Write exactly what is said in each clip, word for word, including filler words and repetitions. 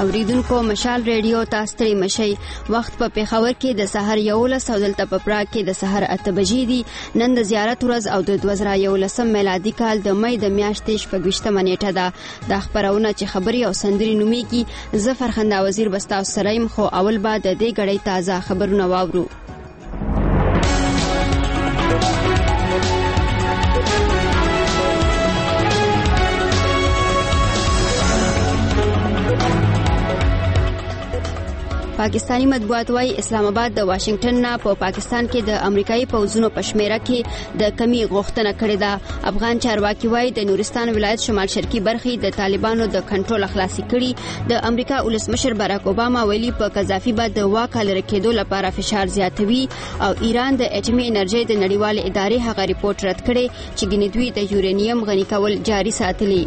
اوریدونکو مشال ریډیو تاسو ته مشي وخت په پیښور کې د سحر یولس او دلته په پراګ کې د سحر اته بجې دي. نن د زیارت ورځ او د دوه زره یولسم میلادي کال د مې د میاشتې شپږویشتمه نیټه ده. د خبرونه چې خبري او سندري نوميږي ظفر خندا وزیر بستا سریم خو اول بعد د دې غړې تازه خبرونه واورو. پاکستانی مطبوعات وايي اسلام آباد د واشنگټن نه په پا پاکستان کې د امریکایي پوځونو په شمیره کې د کمی غوښتنه کړې ده. افغان چارواکي وايي د نورستان ولایت شمال شرقي برخې د طالبانو د کنټرول خلاصي کړي. د امریکا ولسمشر باراک اوباما ویلي په قذافي بعد د واک لري کېدو لپاره فشار زیاتوي او ایران د اټومي انرژي د نړیوال ادارې هغه ریپورت رد کړي چې ګنې دوی د یورانیم غني کول جاري ساتلي.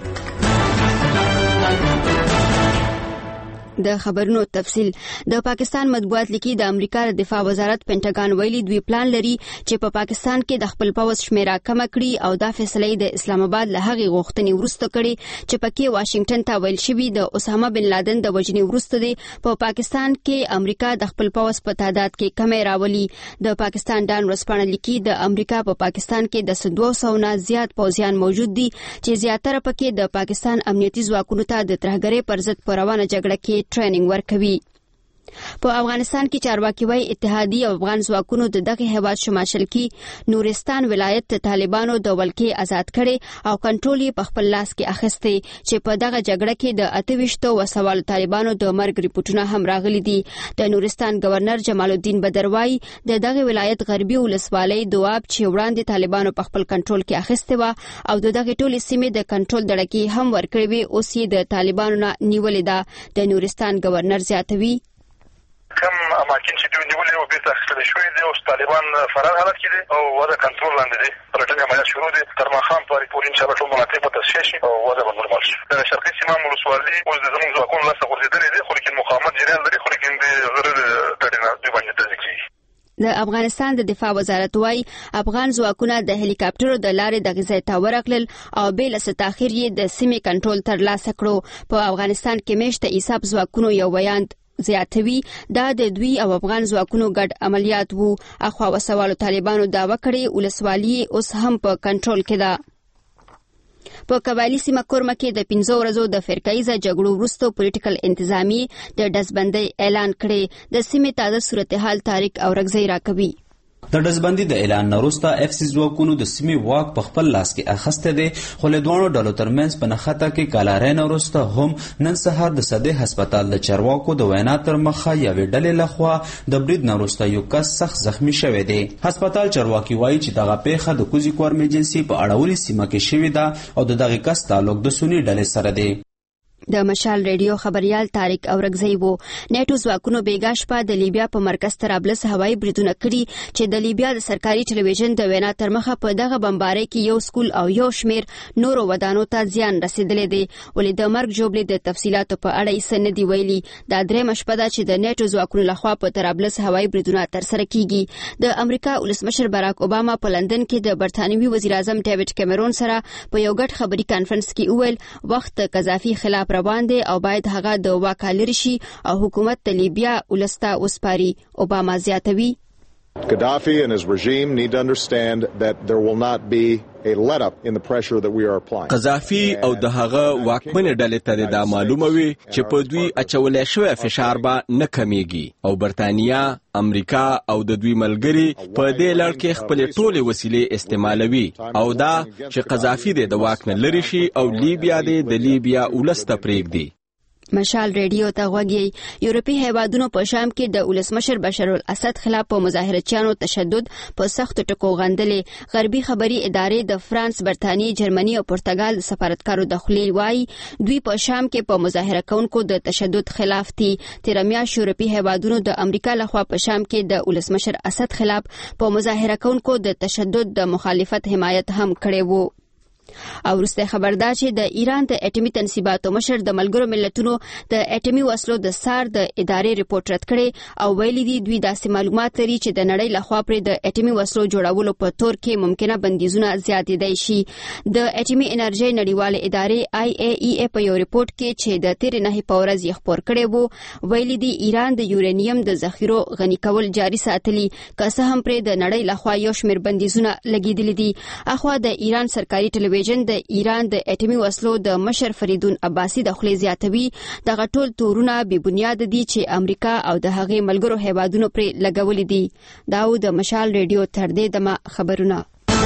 د خبرونو تفصیل. د پاکستان مطبوعات لیکي د امریکا د دفاع وزارت پینټاګان ویلي دوی پلان لري چې په پا پاکستان کې د خپل پوځ شمیره کم کړي او دا فیصله د اسلام آباد له هغې غوښتنې وروسته کړي چې پکې واشنگټن ته ویل شوی د اسامه بن لادن د وژنې وروسته دی په پا پاکستان کې امریکا د خپل پوځ په تعداد کې کمی راولي. د پاکستان ډان ورسپانه لیکي د امریکا په پا پاکستان کې د دوه سوه نه زیات پوځیان موجود دي چې زیاتره پکې د پاکستان امنیتي ځواکونو ته د ترهګرۍ پر ضد په روانه جګړه کې ټریننګ ورکوي. په افغانستان کې چارواکي وايي اتحادی او افغان ځواکونو د دغه هیواد شمال شرقي نورستان ولایت ته طالبانو د ولکې آزاد کړي او کنټرول یې په خپل لاس کې اخیستی چې په دغه جګړه کې د اته ویشتو وسوالو طالبانو د مرګ ریپورتونه هم راغلي دي. د نورستان گورنر جمال الدین بدروای د دغه ولایت غربي ولسوالۍ دواب چې وړاندې طالبانو په خپل کنټرول کې اخیسته و او د دغه ټولې سیمې د کنټرول دړکې هم ورکړې وي اوس یې د طالبانو نه نیولې ده. د نورستان گورنر زیاتوي کم اماکن چې دوی نیولې او بیرته اخیستل شوي دي اوس طالبان فرار حالت کې دي او وضع کنټرول لاندې دي. پلټنې عملیات شروع دي تر ماښام پورې پورې انشاءالله ټول مناطق به تصفیه شي او وضع به نورمال شي. د شرقي سیمه ولسوالي اوس د زموږ ځواکونو لاسته غورځېدلې دي خو لیکن مقاومت جریان لري خو لیکن د غره د ډډې نه دوی باندې ډزې کېږي. د افغانستان د دفاع وزارت وايي افغان ځواکونه د هلیکاپټرو د لارې دغه ځای ته ورغلل او بې له څه تاخیر یې د سیمې کنټرول ترلاسه کړو. په افغانستان کې میشته ایساب ځواکونو یو بیان زیاتوي دا د دوی او افغان ځواکونو ګډ عملیات وو. اخوا وسوالو طالبانو دعوه کړې ولسوالي اوس هم په کنټرول کې ده. په قبایلی سیمه کورمه کې د پنځو ورځو د فرقایزه جګړو وروسته پولیټیکل انتظامی د ډزبندۍ اعلان کړي. د سیمې تازه صورتحال تاریخ او رغزي راکوي. د ډزبندۍ د اعلان وروسته اف سی ځواکونو د سیمې واک په خپل لاس کې اخیسته دي خو له دوه ډلو ترمنځ په نښته کې کالارین وروسته هم نن سهار د صدې هسپتال د چارواکو د وینا تر مخه یوې ډلې لخوا د برید نه وروسته یو کس سخت زخمی شوی دی. هسپتال چارواکي وایي چې دغه پیښه د کوزي کورم ایجنسي په اړولې سیمه کې شوې ده او د دغه کس تعلق د سنی ډلې سره دی. د مشال ریډیو خبريال طارق اورغزی وو. نیټو ځواکونو بیګا شپه د لیبیا په مرکز طرابلس هوایي بریدونه کړي چې د لیبیا د سرکاري ټلویزیون د وینا تر مخه په دغه بمبارۍ کې یو سکول او یو شمیر نورو ودانو ته زیان رسیدلی دی. ولې د مرګ جوړې د تفصيلاتو په اړه یې سند دی ویلي. دا درېمه شپه ده چې د نیټو ځواکونو لخوا په طرابلس هوایي بریدونه ترسره کیږي. د امریکا ولسمشر باراک اوباما په لندن کې د برتانوي وزیر اعظم ډیوډ کیمرون سره په یو ګډ خبري کانفرنس کې وویل وخت قذافي خلاف روان دی او باید هغه د واک لري شي او حکومت د لیبیا ولسته وسپاري. اوباما زیاتوي Gaddafi and his regime need to understand that there will not be a let up in the pressure that we are applying. قذافي او د هغه واکمن ډلې ته دا معلومه وي چې په دوی اچولې شوی فشار به نه کمیږي او برتانیا، امریکا او د دوی ملګري په دې لړ کې خپل ټولې وسیلې استعمالوي او دا چې قذافي د واک نه لري شي او لیبیا د لیبیا ولسته پرېږدي. مشال ریډیو ته غوږی. یورپی هیوادونو په شام کې د ولسمشر بشار الاسد خلاف په مظاهرچیانو تشدد په سخت ټکو غندلې. غربي خبري ادارې د فرانس، برتانیې، جرمني او پرتګال د سفارتکارو دخلي وایي دوی په شام کې په مظاهره کوونکو د تشدد خلاف دي. تیر میاشت یورپی هیوادونو د امریکا لخوا په شام کې د ولسمشر اسد خلاف په مظاهره کوونکو د تشدد د مخالفت حمایت هم کړی وو. او وروسته خبر دا چې د ایران د اټومي تنصیباتو مشر د ملګرو ملتونو د اټومي وسلو د سار د ادارې ریپورت رد کړي او ویلي دي دوی داسې معلومات لري چې د نړۍ لخوا پر د اټومي وسلو جوړولو په تور کې ممکنه بندیزونه زیاتېدای شي. د اټومي انرژي نړیواله ادارې آی ای ای ای په یو ریپورت کې چې د تیر نه په ورځ یې خبر کړي وو ویلي دي ایران د یورانیم د ذخیرو غني کول جاري ساتلي که څه هم پر د نړۍ لخوا یو شمېر بندیزونه لګیدلي دي. اخوا د ایران سرکاري ټلویزیون د ایران د اټومي وسلو د مشر فریدون عباسی د خلی زیاتوي دغه ټول تورونه بې بنیاد دي چې امریکا او د هغې ملګرو هیوادونو پر لګولې دي. دا د مشال ریډیو تر دې دمه خبرونه.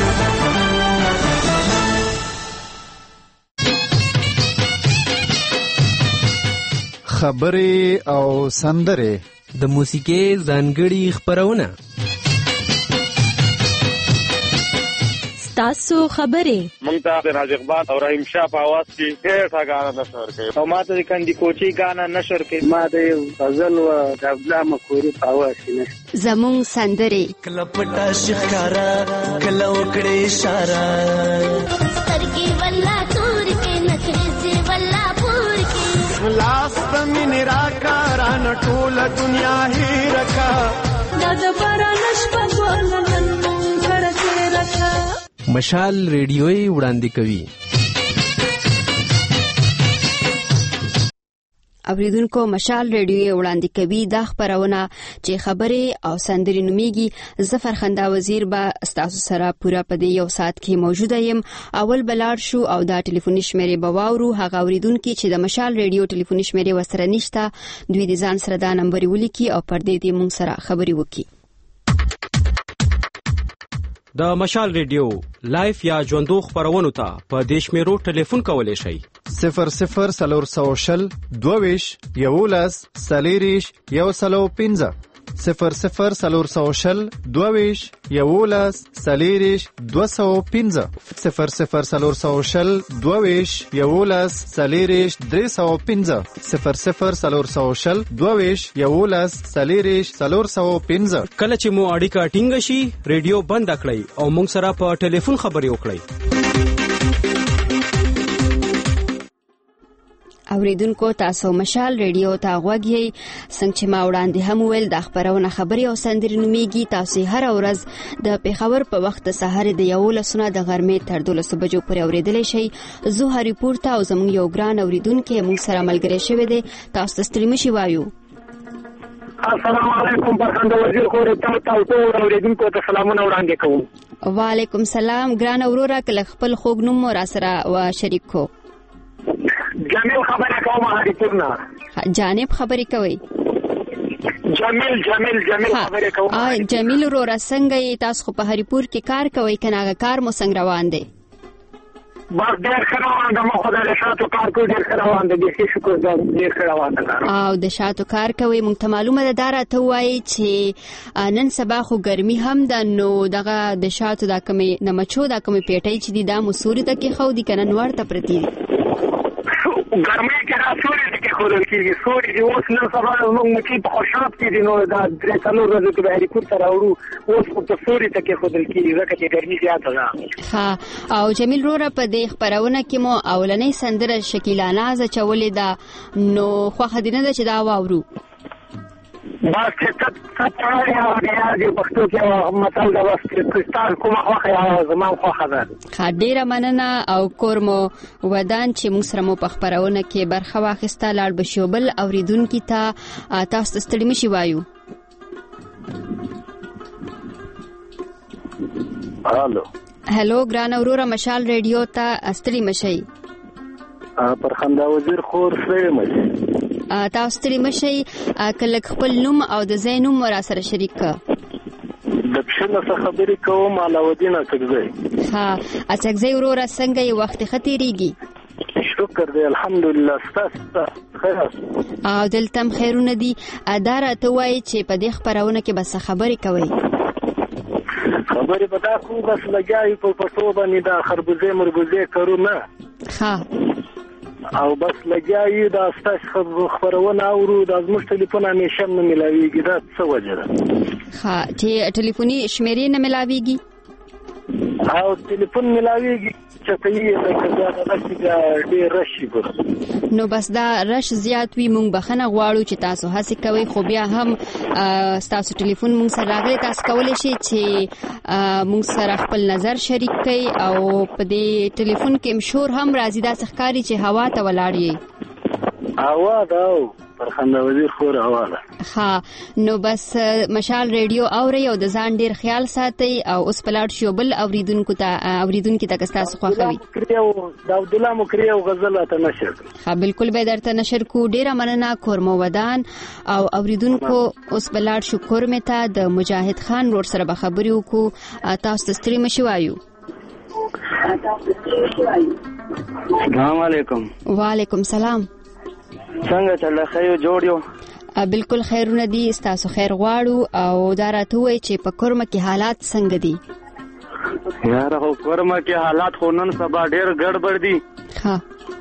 خبرې او سندرې د موسیقۍ ځانګړي خبرونه تاسو خبرې مونږ ته د راج اقبال او رحیم شاه په आवाज کې ډېر غانا نشر کوي او ماته د کندي کوچي غانا نشر کوي ما د غزل او د عبدالله مخوري په आवाज کې زمون سندرې کله پټا شکارا کله وکړې اشاره سترګې ولا تور کې نخرې ولا پور کې لاس پمن راکاران ټول دنیا هی رکا د بارانش په ګلن کړه رکا. مشال ریډیوي وړاندې کوي. اوریدونکو مشال ریډیوي وړاندې کوي دا خبرونه چې خبرې او سندرې نوميږي. ظفر خندا وزیر با استاسو سره پورا په دې یو ساعت کې موجوده یم. اول بلار شو او دا ټلیفوني شمیرې بواورو هغه اوریدونکو چې د مشال ریډیو ټلیفوني شمیرې وسره نشته دوی د ځان سره دا نمبر ولیکي او پر دې دې مونږ سره خبرې وکړي. د مشال ریډیو لایف یا ژوندو خبرونو ته په دیش میرو ټلیفون کولای شئ صفر صفر سلور سو شل دوویش یولس سلیریش یو سلو پنځه صفر صفر سلور سو شل دوویش یولس سلیریش دو سو پنځه صفر صفر سلور سو شل دوویش یولس سلیریش درې سو پنځه صفر صفر سلور سو شل دوویش یولس سلیریش سلور سو پنځه. کله چې مو اړیکه ټینګه شي ریډیو بند کړئ او موږ سره په ټلیفون خبرې وکړئ. اوریدونکو تاسو مشال ریډیو ته غوږی څنګه چې ما وړاندې هم ویل د خبرونه خبري او سندري نوميږي. تاسو هر ورځ د پیښور په وخت سحر د یو لسونه د غرمې تر دولس بجو پورې اوریدلای شئ. زه هری پورته او زموږ یو ګران اوریدونکو موږ سره ملګری شوی دی. تاسو ستړي مشي وایو. السلام علیکم برخنده وزیر خو ته تاسو اوریدونکو ته سلامونه وړاندې کوم. وعلیکم سلام ګران اورورا کله خپل خوګ نوم را سره و شریک کو. جمیل خبره کوم هریپورنا. جانب خبرې کوي. جمیل جمیل جمیل خبره کوم. آ جمیل ورو رسنګ تاسو په هریپور کې کار کوي کناغه کار مو څنګه روان دی؟ بس ډېر ښه روان ده. مخ د شاتو کار کوي ډېر ښه روان ده. دې شکر ده ډېر ښه روان ده. او د شاتو کار کوي مونږ ته معلومه ده دارا ته وایي چې نن سبا خو ګرمي هم ده نو دغه د شاتو دا کمې نمچو دا کمې پیټۍ چې دي دا مسوري ته کې خو دي کنه نور ته پرتی دي. ګرمۍ کې را سوري ته کې خورل کېږي. سوري چې اوس نن سبا موږ چې په خوشاب کې دي نو دا درې څلور ورځې کې به هریپور ته راوړو اوس په سوري ته کې خورل کېږي ځکه چې ګرمي زیاته ده. ها او جمیل روره په دې خبرونه کې مو اولنۍ سندره شکیلا ناز چولې ده نو خوښه دي نه ده چې دا واورو. بس چې څه یا د پښتو کې متل د وخت کریستال کومه خوښه یا زمام خوښه ده. ښه ډېره مننه او کور مو ودان چې موږ سره مو په خبرونه کې برخه واخیسته. لاړ به شو بل اوریدونکي ته تاسو ستړي مشي وایو. هالو هلو ګران اورورا مشال ریډیو ته ستړي مشي. پر خندا وزیر خور ستړي مشي. تاسو ستړي مشي کله خپل نوم او د ځای نوم را سره شریک کړه. د پښنه څخه خبرې کوم علاوالدین اڅکزی. ها اڅکزی وروره څنګه یو وخت ختیریږي؟ شکر دی الحمدلله. ستاسو خیر او دلته خیرونه دي. اداره ته وایي چې په دې خبرونه کې بس خبرې کوي. خبرې په دا خو بس لګیاي په پټو باندې دا خربوزه مربوزه کرو نه. ها او بس لګیاي دا ستاسو خبرونه اورو د زموږ ټلیفون همیشه نه ملاويږي. دا څه وجه ده؟ ها چې ټلیفوني شمیرې نه ملاويږي. او ټلیفون ملاویږي چې ته یې دا ډېر راشي. نو بس دا رش زیات وي، مونږ بخنه غواړو چې تاسو هڅه کوئ، خو بیا هم تاسو ټلیفون مونږ سره راغلی، تاسو کولی شئ چې مونږ سره خپل نظر شریک کړئ او په دې ټلیفون کې مشور هم راځي، داسې ښکاري چې هوا ته ولاړ یې. هوا ده فرخنده وزیر خور هوا ده. ها نو بس مشال ریډیو اوري او د ځان ډیر خیال ساتي او اوس پلاټ شو بل اوریدونکو ته اوریدونکو ته تاسو خوښوي. کریو دا عبد الله مکریو غزل ته نشر. ها بالکل به درته نشر کو. ډیره مننه کورمو ودان او اوریدونکو اوس پلاټ شو کورمه ته د مجاهد خان ور سره به خبرې وکړو. تاسو ستړي مشي وایو. السلام علیکم. وعلیکم سلام. څنګه چل خیر جوړ یو؟ بالکل خیرونه دي، تاسو خیر غواړو او دا راته وایي چې په کورمه کې حالات څنګه دي؟ یار هو کورمه کې حالات خو نن سبا ډېر ګډوډ دي. ها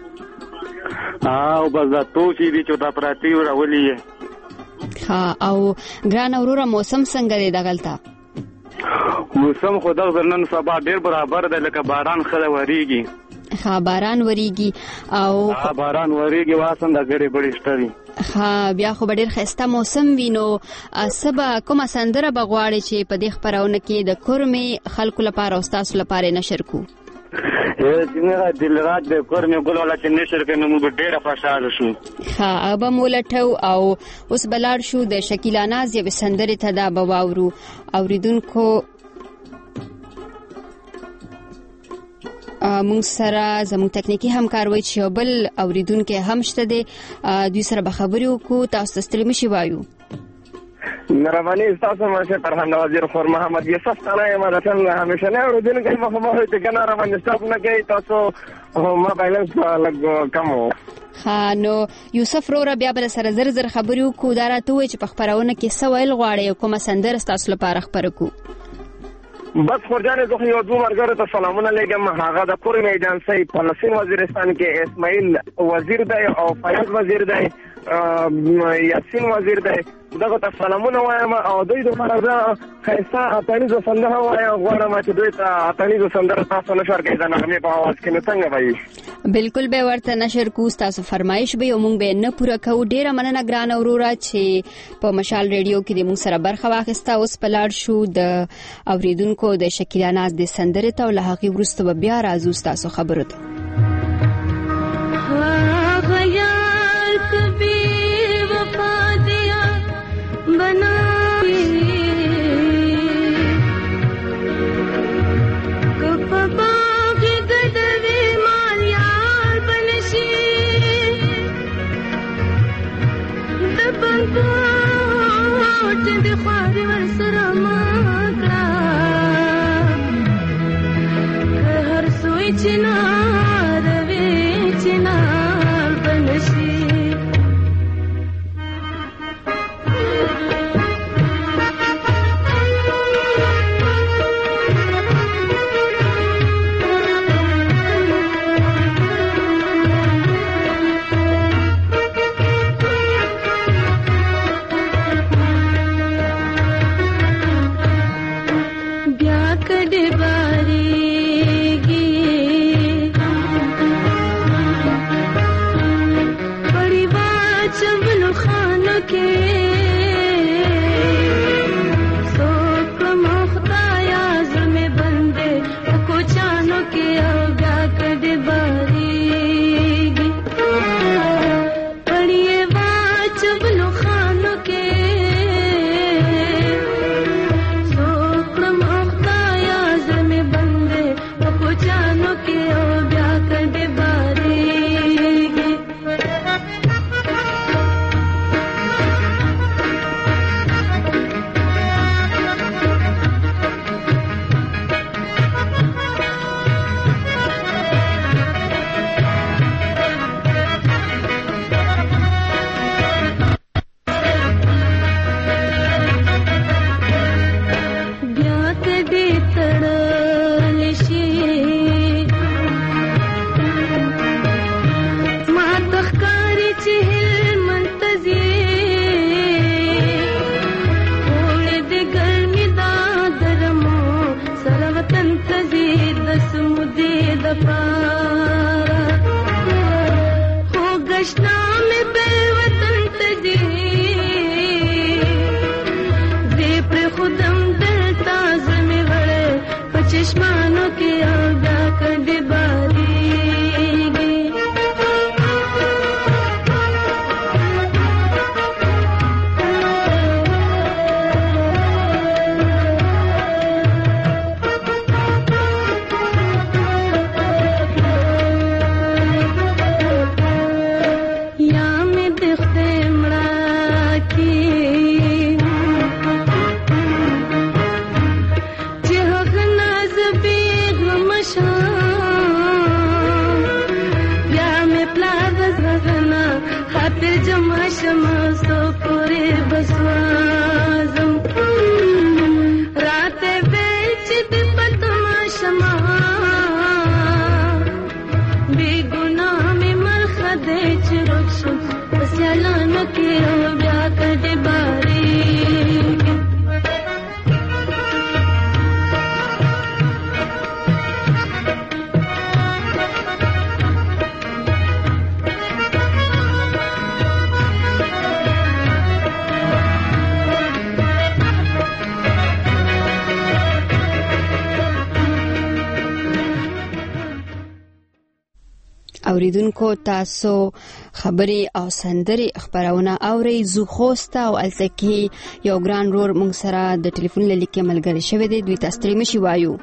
او بس دا توشي دي چې دا پراتی راولي. ها او ګران اورورا موسم څنګه دی دغلطه؟ موسم خو دغه نن سبا ډېر برابر دی، لکه باران خله وریږي. ها باران وریږي او ها باران وریږي واسم د غړي بډې شتري. ها بیا خو ډېر خسته موسم وینو. سبا کومه سندره بغواړي چې په دې خبرونه کې د کورمې خلکو لپاره او تاسو لپاره نشر کو؟ اے څنګه دل راځي د کورمې ګلولا چې نشر کنه موږ ډېر خوشاله شو. ها ابا مولټو او اوس بلار شو د شکیلا ناز یو سندره ته دا بواورو اوریدونکو. مونږ سره زموږ تکنیکی همکار وای چې بل اوریدونکو هم شته دي، دوی سره به خبرې وکړو. تاسو ستړي مشي وایو. مهرباني تاسو ماشه فرحان وزیر خور محمد یوسف تعالی ما راځم همیشه نه اوریدونکو مخه مخه ته کنه را باندې تاسو نه کوي، تاسو ما بیلنس لګ کمو. ها نو یوسف رورا بیا بل سره زر زر خبرې وکړو. دا راته وای چې په خبرونه کې سوال غواړي کومه سندره تاسو لپاره خبرې کو. بس خورجانې زه یو دوه مرګره ته سلامونه لګم. هغه د کورمې ایجنسی فلسطین وزیرستان کې اسماعیل وزیر دی او فیاض وزیر دی، یاسین وزیر دی، دغه ته سلامونه وایم او دوی د مرزه خیسه اتانیزو سندره وایم. غواړم چې دوی ته اتانیزو سندره تاسو نشر کړئ د نغمې په اواز کې. نو څنګه وایي؟ بالکل به ورته نشر کو. تاسو فرمایش به موږ به نه پوره کوو. ډیره مننه ګران اورورا چې په مشال ریډیو کې د موږ سره برخه واخیسته. اوس پلاړ شو د اوریدونکو د شکیلا ناز د سندره ته او له هغې وروسته به بیا راځو تاسو خبرو ته. لپاره خو گشنا مې بل وطن ته دي دې پر خودم دلته زمې وړې په چشمانو کې او دا کډې بارېږي اوریدونکو تاسو خبري او سندري خبرونه اوري زو خوسته او التکی یو ګران رور مونږ سره د ټلیفون لیکه ملګری شوی دی دوی تاسو ترې مشي وایو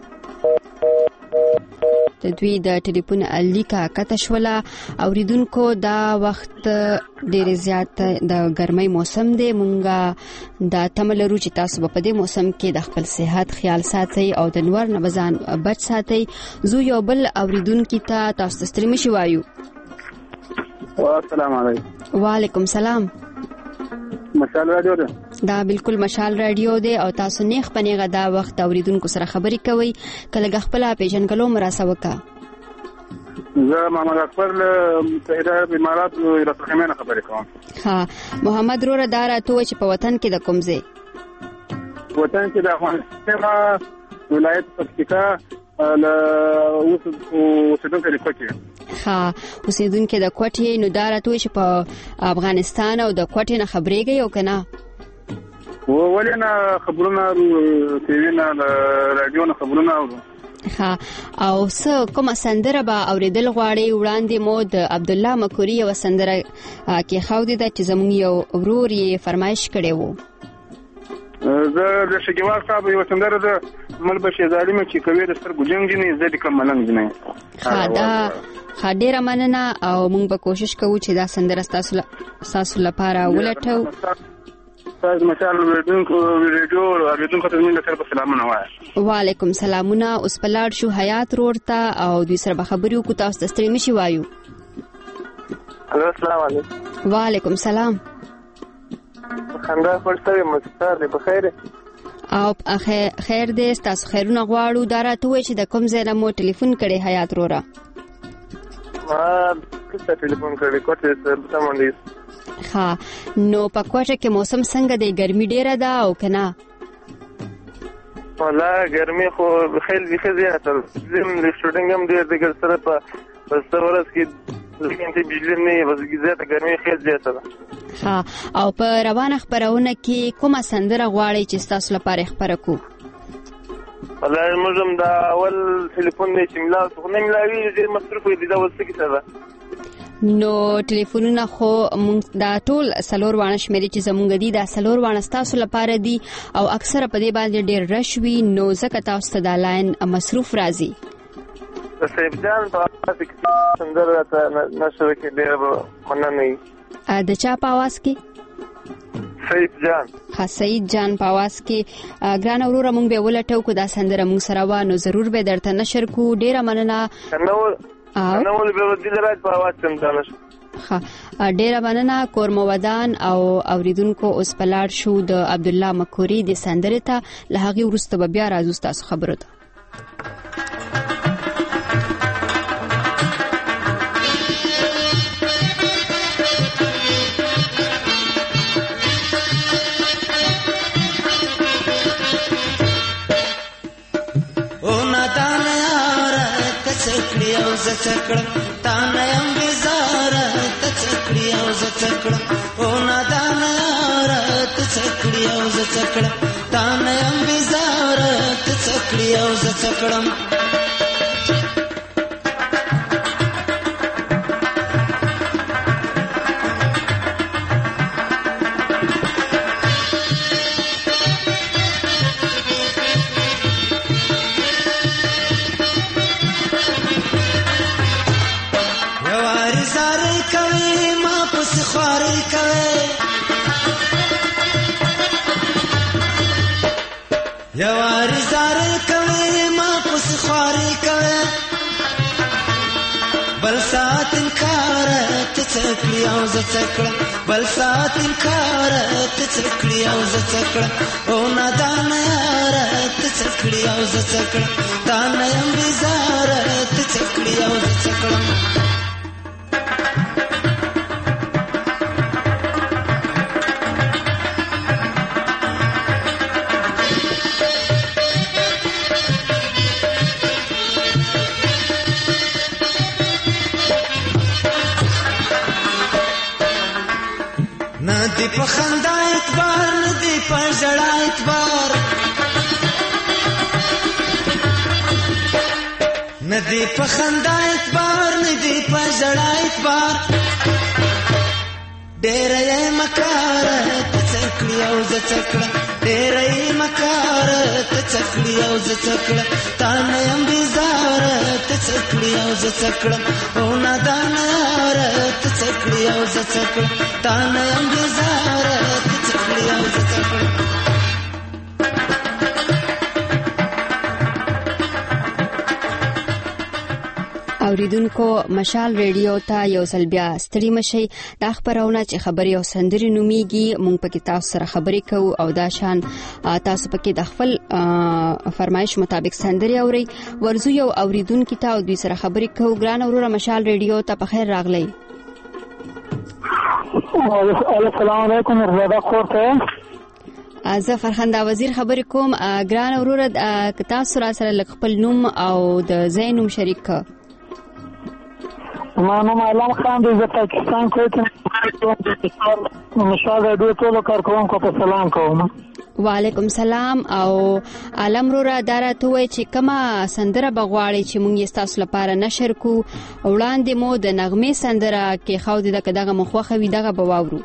د دوی د ټلیفون الیکا کتشولا اوریدونکو دا وخت ډیر زیات د ګرمۍ موسم دی مونږه دا تملرو چې تاسو په دې موسم کې د خپل صحت خیال ساتي او د نور نه بزان بچ ساتي زو یو بل اوریدونکو ته تاسو ترې مشي وایو السلام علیکم وعلیکم سلام مشال رادیو ده دا بالکل مشال رادیو دی او تاسو نیخ پنیغه دا وخت اوریدونکو سره خبرې کوي کله خپل پیژنګلو مراسته وکا زه محمد اکبر له متحده امارات رسخمه خبرې کوم ها محمد رور دارا تو چې په وطن کې د کوم ځای وطن کې د افغانستان ولایت پکتیکا له اوسېدونکو د کوټې ها اوسېدونکو د کوټې نو دارا تو چې په افغانستان او د کوټې نه خبرېږي او کنه ولنه خبرونه تیوینا رادیو نه خبرونه اورو ها او څه کومه سندره به اوریدل غواړي وړاندې مو د عبد الله مکوري یو سندره کې خاودي د چې زموږ یو ورور یې فرمایش کړي وو زه د شګوال صاحب یو سندره د مل بشي ظالم چې کوي د سترګو جنگ جنې زه د کوم ملنګ جنې ها دا خډيره مننه او موږ به کوشش کوو چې دا سندره تاسو تاسو لپاره ولټو تاسو مثال ورډونکو ریډیو ورډونکو ته موږ سره سلامونه وایو وعلیکم سلامونه اوس پلاړ شو حیات رورتا او دوی سره خبرو کو تاسو تستری مشي وایو السلام علیکم وعلیکم سلام خندا فرصه مستر دی بخیر او خیر دې تاسو خیرونه غواړو دا راته چې د کوم ځای نه مو ټلیفون کړي حیات رورا ما کله ټلیفون کړی کوټه سموندې ها نو په کوټه کې موسم څنګه دی ګرمي ډیره ده او کنه والله ګرمي خو خیل دي خزياته زم د شوټینګ هم ډیر د ګر سره په پستورس کې لکه ته بجلی نه بس زیاته ګرمي خیل زیاته ده ها او په روانه خبرونه کې کومه سندره غواړي چې تاسو لپاره خبره کو والله موږ دا اول ټلیفون نه چې ملا خو نه ملاوي ډیر مصرف دي دا وسه کې څه نو ټلیفونونه خو مونږ دا ټول سلور وانه شمیرې چې زمونږ دي دا سلور وانه تاسو لپاره دي او اکثر په دې باندې ډېر رش وي نو ځکه تاسو ته دا لاین مصروف راځي سیف جان په تاسو کې سندره ته نشو کې ډېر مننه د چا په आवाज کې سیف جان ها سید جان په आवाज کې ګران اورور مونږ به ولټو کو دا سندره مونږ سره و نو ضرور به درته نشر کو ډېر مننه نو نو ول به د لرات په आवाज څنګه دانش ها ډېر مننه کورمودان او اوریدونکو اوس پلاړ شو د عبد الله مکوري د سندره ته له هغه ورسته بیا راځو تاسو خبرو ته زتکړه تا نه یم بیزاره ته څکړي او زتکړه او نادان یاره ته څکړي او زتکړه تا نه یم بیزاره ته څکړي او زتکړه یواری زاری کوي ما پس خواري کوي بل سات انکار ته څکړي او ز څکړه بل سات انکار ته څکړي او ز څکړه او نادان یار ته څکړي او ز څکړه تا نه یم بیزار ته څکړي او ز څکړه ندی په خندا اعتبار ندی په ژړا اعتبار ندی په خندا اعتبار ندی په ژړا اعتبار ډېر یې مکار ته څکړي او زه څکړه ډېر یې مکار ته څکړي او زه څکړه تا نه یم بیزار ته څکړي او زه څکړه او نادان یار ته څکړي او زه څکړه تا نه یم بیزار ته څکړي او زه څکړه اوریدونکو مشال ریډیو ته یو ځل بیا ستړي مشي دا خبرونه چې خبري او سندري نوميږي مونږ پکې تاسو سره خبرې کوو او دا شان تاسو پکې د خپل فرمایش مطابق سندري اوري ورزو یو اوریدونکو ته او دوی سره خبرې کوو ګران اوره مشال ریډیو ته په خیر راغلی السلام علیکم رضا خورته زه فرخنده وزیر خبرې کوم ګران اوره تاسو را سره خپل نوم او د ځای نوم شریک ک ما نوم علام خان دی زه پاکستان کوم مشال ریډیو ټول کارکونکو په سلام کوم وعلیکم سلام او علم رو را دارته وای چې کما سندره بغواړي چې مونږ یې تاسو لپاره نشر کو وړاندې مو د نغمه سندره کې خو دې دغه مخوخه وی دغه بواورو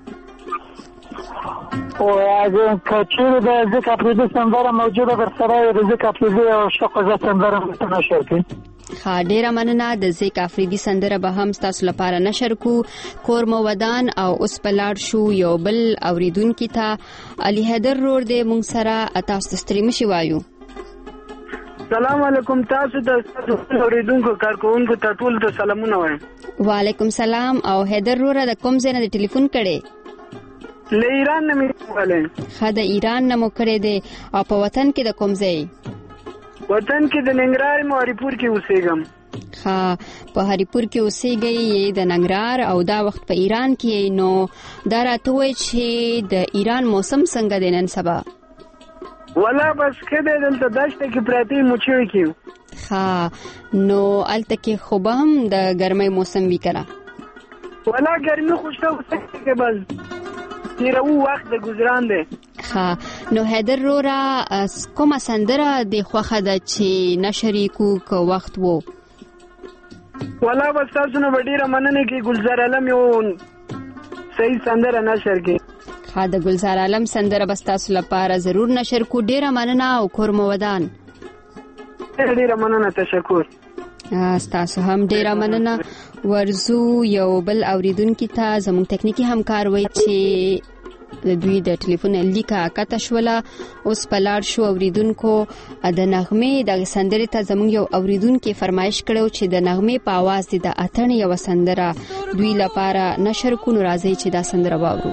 او هغه کچیر د ذکر په سندره موجوده در سره د ذکر په او شقه سندره نشر کی ها ډیره مننه د زیک افریدي سندره به هم تاسو لپاره نشر کو کور مو ودان او اوس پلاړ شو یو بل اوریدونکو ته علي حیدر رور دې مونږ سره تاسو ستریم شي وایو سلام علیکم تاسو د اوریدونکو کارکونکو ته ټول ته سلامونه وایم وعلیکم سلام او حیدر رور د کوم ځای نه ټلیفون کړي له ایران نه مې وله خا د ایران نه مو کړي دي او په وطن کې د کوم ځای وطن کې د ننګرهار مهاریپور کې اوسېږم ها په هریپور کې اوسېږي د ننګرهار او دا وخت په ایران کې نو دا راته وای چې د ایران موسم څنګه دی نن سبا ولا بس کده دلته دشته کې پراتی موچوي کې ها نو الته کې خوب هم د ګرمۍ موسم وی کړه ولا ګرمي خوشته وسه بس تیرو وخت د گزاران دی ها نو حیدر رورا کومه سندره د خوخه د چې نشریکو کو وخت وو ولا بس تاسو نو ډیره مننه کې گلزار عالم یو صحیح سندره نشر کې ها د گلزار عالم سندره بس تاسو لپاره ضرور نشر کو ډیره مننه او کورمو ودان ډیره مننه تشکر تاسو هم ډیره مننه ورزو یو بل اوریدونکو ته زموږ تکنیکی همکار وای چې د دوی د ټلیفون لیکه کته شوله اوس پلاړ شو اوریدونکو د نغمه د سندرې ته زموږ یو اوریدونکو فرمایش کړو چې د نغمه په आवाज د اتن یو سندره دوی لپاره نشر کو ناراضي چې دا سندره واورو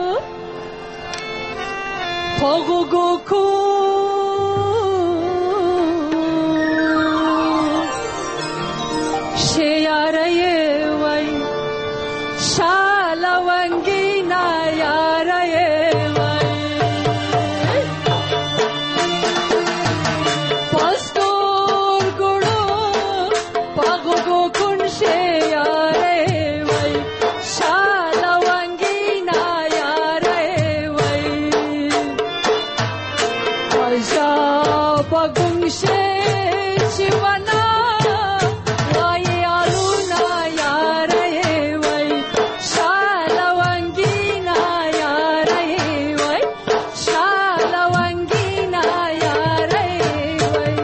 خوغو گو کو شیاره وای شالونگی نا یاره وای پاستور گړو پاغو گو ژبه ګونګ شي چې ونا وایي الونه یاره یې وای شالونګینا یاره یې وای شالونګینا یاره یې وای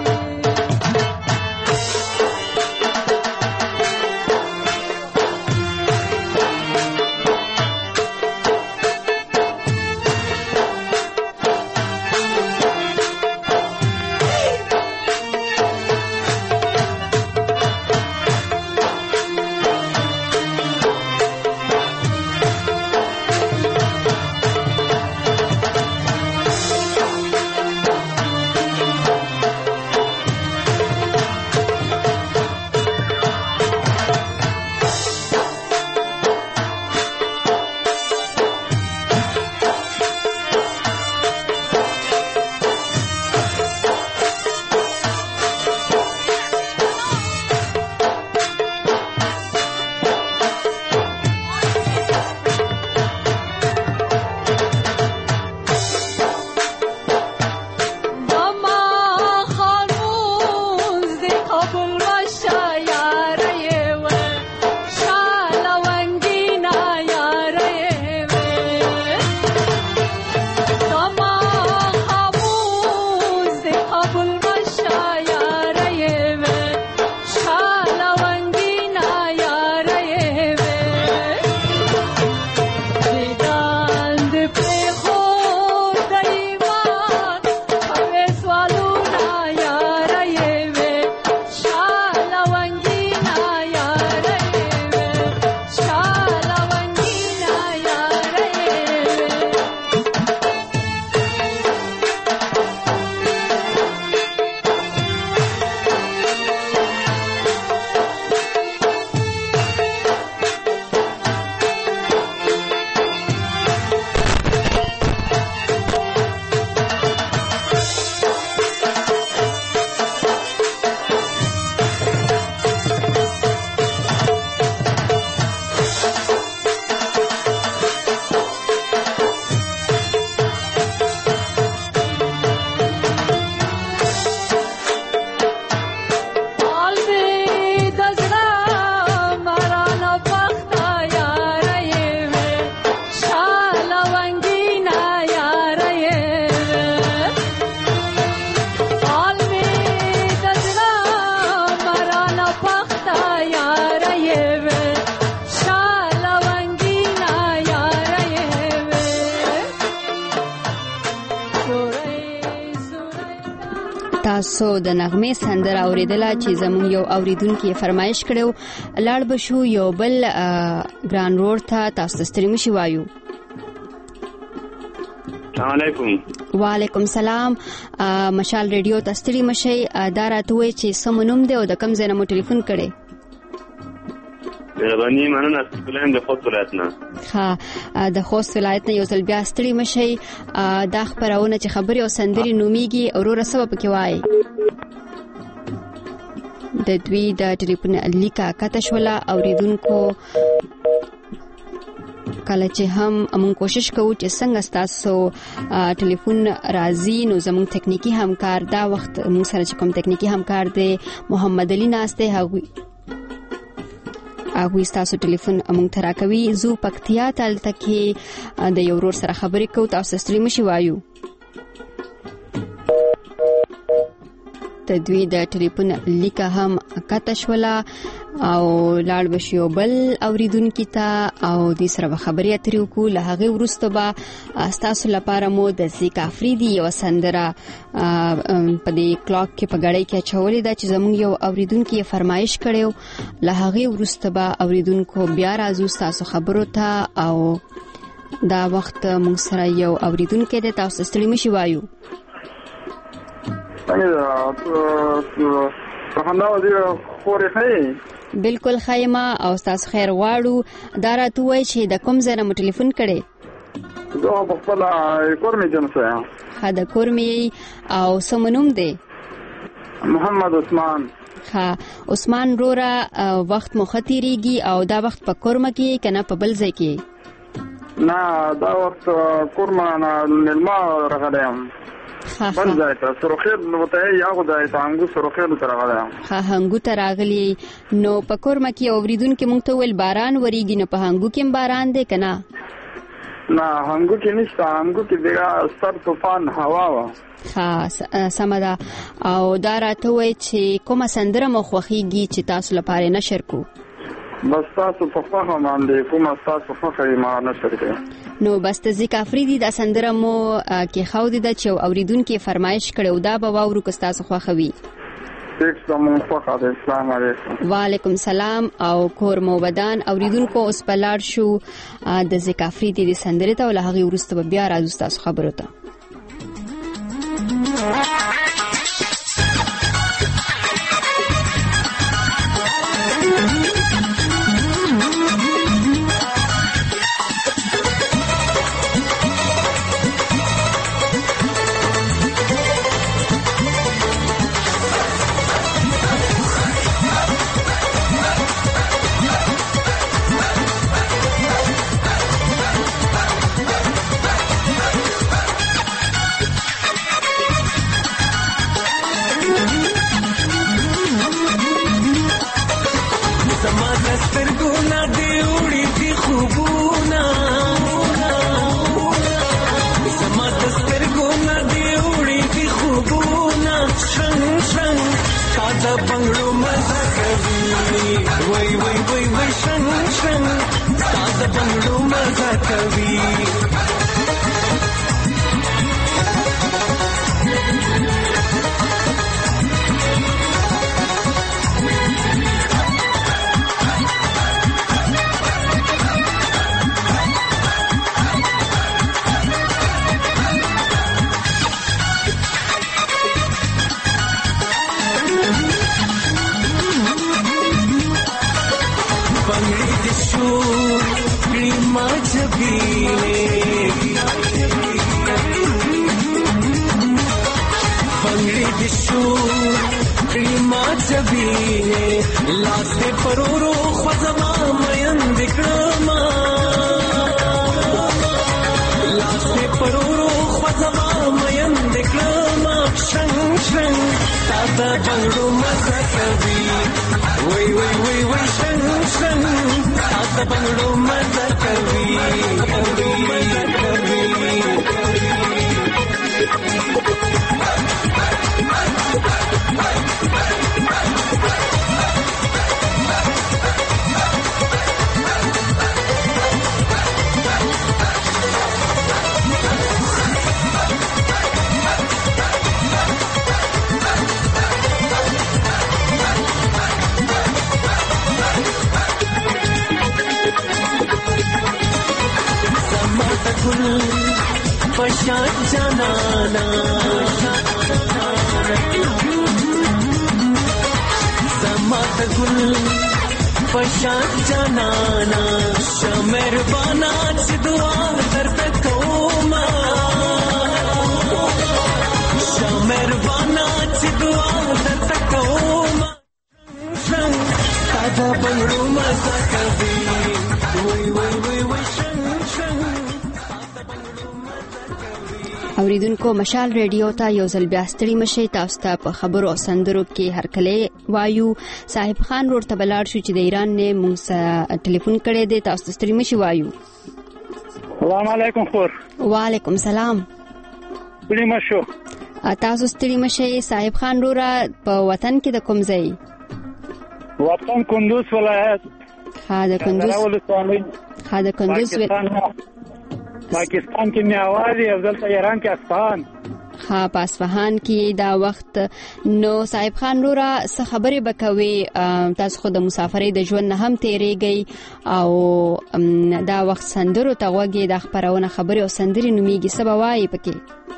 تاسو د نغمې سندره اوریدله چې زموږ یو اوریدونکو فرمایش کړو لاړ بشو یو بل ګران روډ ته تاسو ستړي مشي وایو. السلام علیکم. وعلیکم سلام. مشال ریډیو ته ستړي مشي دا راته وایي چې سمونوم دی او د کوم ځای نه مو ټلیفون کړي؟ مهرباني مننه. سلام د خوست ولایت نه. ها د خوست ولایت نه یو ځل بیا ستړي مشي. دا خبرونه چې خبري او سندري نوميږي اورور سبب کې وایي د دوی د ټلیفون لیکا کتشولا اوریدونکو کله چې هم موږ کوشش کوو چې څنګه تاسو ټلیفون راځي نو زموږ تکنیکی همکار دا وخت موږ سره چې کوم تکنیکی همکار دی محمد علي ناسته هغوی هغوی تاسو ټلیفون موږ ته راکوي. زو پکتیا تلته کې د یو ورور سره خبرې کوو تاسو ستړي مشي وایو. د دوی د ټلیفون لیکه هم کتشولا او لاړ بشیو بل اوریدونکو ته او د سره خبرې اترې وکړو. له هغه وروسته به تاسو لپاره مو د زیکا افریدي یو سندره په دې کلاک کې په غړې کې چولې دا چې زموږ یو اوریدونکو یې فرمایش کړو. له هغه وروسته به اوریدونکو بیا راځو تاسو خبرو ته او دا وخت موږ سره یو اوریدونکو د تاسو ستړي مشي وایو. بالکل خایمه او تاسو خیر غواړو. دا راته وایي چې د کوم ځای نه مو ټلیفون کړي؟ زه په خپل کورمې جنسه یم. ها د کورمې او سمونوم دی؟ محمد عثمان. ها عثمان رورا وخت مو ختیریږي او دا وخت په کورمه کې کنه په بل ځای کې؟ نه دا وخت کورمه نه نلما راغلی یم. بل ځای ته سرخیل نو ته یا خو ځای ته هنګو سرخیل ته راغلی ها هنګو ته راغلی نو په کورمه کې اوریدونکو موږ ته ویل باران وریږي نو په هنګو کې باران دی که نه؟ نه هنګو کې نشته هنګو کې دغه سر طوفان هوا وه. ها سمه ده. او دا راته ووایي چې کومه سندره مو خوښېږي چې تاسو لپاره یې نشر کړو؟ بس تاسو په خوښه باندې کومه ستاسو خوښه وي ما نشر کړې. نو بس تزیک افریدي دا سندره مو کېښودې ده چې اوریدونکي یې فرمایش کړی او دا به واورو که ستاسو خوښه وي. السلام علیکم. وعلیکم سلام. او کور مو ودان اوریدونکو اوس په لاړ شو د زیک افریدي د سندرې ته او له هغې وروسته به بیا راځو ستاسو خبرو ته. اوریدونکو مشال ریډیو ته یو ځل بیا ستړي مشئ. تاسو ته په خبرو او سندرو کې هرکلی وایو. صاحب خان روډ ته بلاړ شو چې د ایران نه مونږ سره ټلیفون کړی دی. تاسو ته ستړي مشئ وایو. السلام علیکم خور. وعلیکم سلام. ستړي مشو. تاسو ستړي مشئ. صاحب خان روډ په وطن کې د کوم ځای؟ وطن کندوز ولایت. ها د کندوز ها د کندوز پاکستان کې میاوالي او دلته ایران کې اصفهان. ها په اصفهان کې دا وخت. نو صاحب خان رورا څه خبرې بکوي؟ تاسو خو د مسافرۍ د ژوند نه هم تیریږئ او دا وخت سندرو ته غوږی د خبرونه خبرې او سندري نوميږي. څه به وایي پکې؟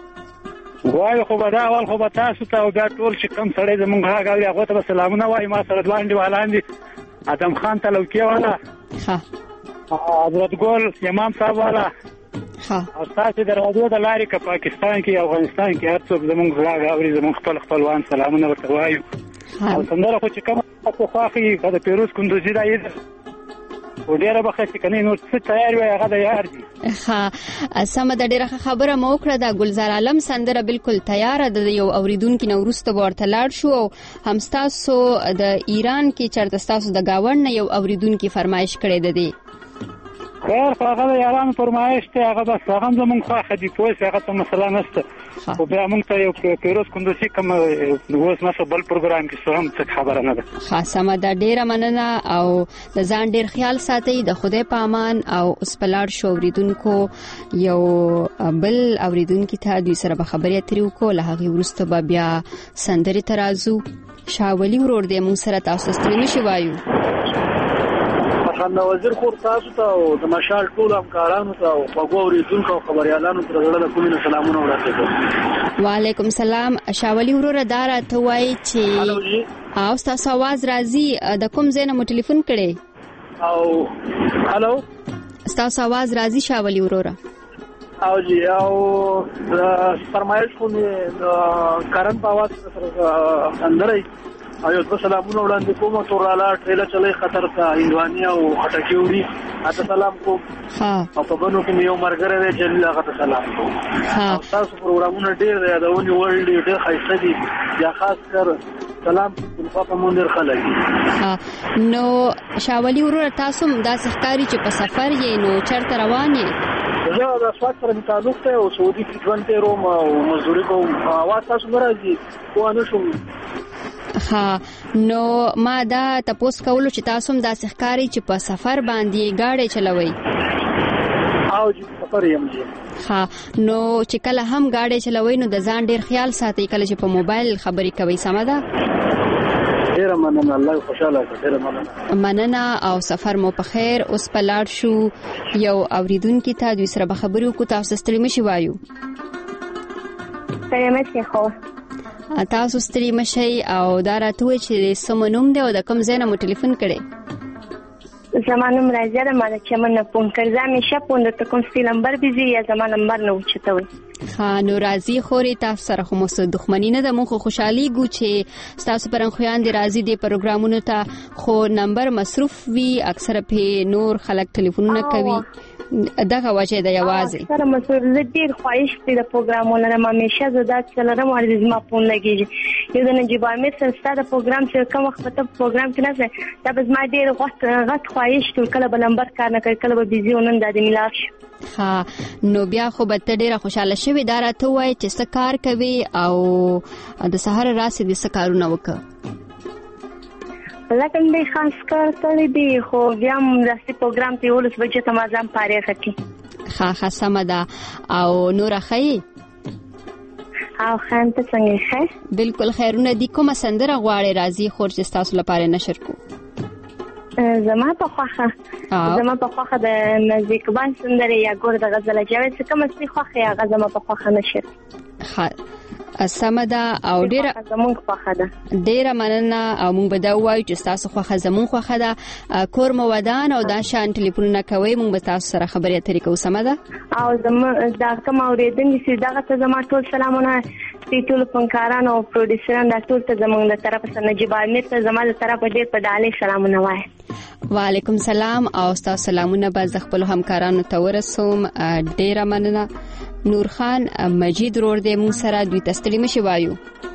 وایي خو به دا اول خو به تاسو ته او دا ټول چې کم سړی زمونږ هغه هغه ته سلامونه وایي. ما سره لاندې والاندې ادم خان تلوکي والا، ها حضرت ګل امام صاحب والا، ها او تاسو دروازو د لارې که پاکستان کې افغانستان کې هر څوک زمونږ غږ اوري زمونږ خپل خپلوان سلامونه ورته وایو. او سندره خو چې کومه تاسو خوښي د پیروز کندوزي دا یې و ډیره بخښه چې کني نور څه تیار وي هغه د یار دي. ها سم د ډیره خبره مو کړه د ګلزار عالم سندره بالکل تیار ده. یو اوریدونکو نو ورسته ورته لاړ شو او همستاسو د ایران کې چرته تاسو د گاوند یو اوریدونکو فرمایش کړی ده دی. خیر هغه د یارانو فرمایش ته هغه بس هغه زمونږ خو خدي پوه هغه ته مسله نشته. او بیا موږ ته یو پیروز کندوسی کوم اوس نو بل پروګرام کې څه هم څه خبره نه ده. خاصه د ډیره مننه او د ځان ډیر خیال ساتي. د خدای په امان. او اوس پلاړ شو اوریدونکو یو بل اوریدونکو ته دوی سره به خبرې اترې وکړو. له هغه وروسته بیا سندري ترازو شاولي ورور دې موږ سره تاسو ستړي نشي وایو. خانه وزیر خور تاسو ته او د مشال ټول همکارانو ته او په ګورېدونکو خبريالانو ته زړه د کومې سلامونه ورکړم. وعلیکم السلام. شاولي ورور دارا ته وای چې او تاسو आवाज راځي د کوم ځای نه مو ټلیفون کړي؟ او هالو تاسو आवाज راځي شاولي ورور. او جی او فرمایش خو نه کارن په आवाज سره اندرای او یو سلامونه وړاندې کوم توراله ټریلا چلې خطر ته هندواني او خټکیوري اته سلام کوم. ها او په بنو کې یو مرګره دی چې الله غته سلام کوم. ها تاسو پروګرامونه ډېر یادونی ورلډ ډېر خاصه دي یا خاص کر سلام په مندر خلک. ها نو شاولي ورور تاسو دا ښکاری چې په سفر یې نو چرته روان یې؟ زه د اسوات سره تعلق ته او سعودي کې ژوند کوم او مزدوري کوم. اواز تاسو مرادي خو نه شوم. ها نو ما دا تاسو کولو چې تاسو هم دا ښکاری چې په سفر باندې گاډي چلوي. او چې سفر یم جی. ها نو چې کله هم گاډي چلوي نو د ځان ډیر خیال ساتي کله چې په موبایل خبرې کوي. سم ده؟ ډیر مننه. الله خوشاله کړه. ډیر مننه. مننه او سفر مو په خیر. اوس پلاړ شو یو اوریدونکو ته دوی سره به خبرې وکړو. تاسو ستړي مشي وایو. سلامت خو تاسو ستړي مشي او دا راته چې سمونوم دی او د کوم ځای نه مو ټلیفون کړي؟ زمانم راځي د مال چې من پون کړم همیشه پون د کوم سټی نمبر بيزي یا زمان نمبر نه وچتوي. ها نو راځي خوري تاسو سره خو مو دښمنی نه د مخ خوشحالي ګو چې تاسو پرن خويان دي راځي د پروګرامونو ته خو نمبر مصروف وي اکثر په نور خلک ټلیفونونه کوي. دغه وجه د یوازې سره مسؤل ډیر خواهش دي د پروګرامونو نه همیشه زړه چلرم ورته ما پون لګیږي. یو د نجيب امیر سره ستاسو پروګرام چې کوم وخت په پروګرام کې نه ځه دا به ما ډیر غوښت غټ خواهش ټول کله بل نمبر کار نه کوي کله به بيزي ونن د دې ملاش. ها نو بیا خو به ته ډیره خوشاله شوې دا راته وای چې څه کار کوي او د سحر راسي د څه کارونه وکړه. لکه دې خاص کار کړی دی خو بیا موږ د پروګرام ته ولس بچی ته مازام پاره کړی. ها ها سمدا او نور خی او خان ته څنګه ښه؟ بالکل خیرونه دي. کومه سندره غواړي راځي خور چې تاسو لپاره نشر کو؟ زما په خوخه زما په خوخه د نزدیک بان سندره یا ګور د غزل جاوید څخه کوم څه خوخه یا غزما په خوخه نشر. ها سمدا او ډیره زمونږ خوخه ده. ډیره مننه او مونږ به دا وایو چې تاسو خوخه زمونږ خوخه ده. کور مو ودان او دا شان ټلیفونونه کوي مونږ به تاسو سره خبرې اترې کوو. سمدا او زما دا کوم اوریدنې چې دا ته زما ټول سلامونه ټول فنکاران او پروډوسران دا ټول ته زمونږ د طرف څخه نجيب امیر ته زما د طرف ډیر په ډالې سلامونه وای. وعلیکم سلام او تاسو سلامونه باز خپل همکارانو ته ورسوم. ډیره مننه. نور خان مجید رور دې مون سره دوی تستلی مشي وایو.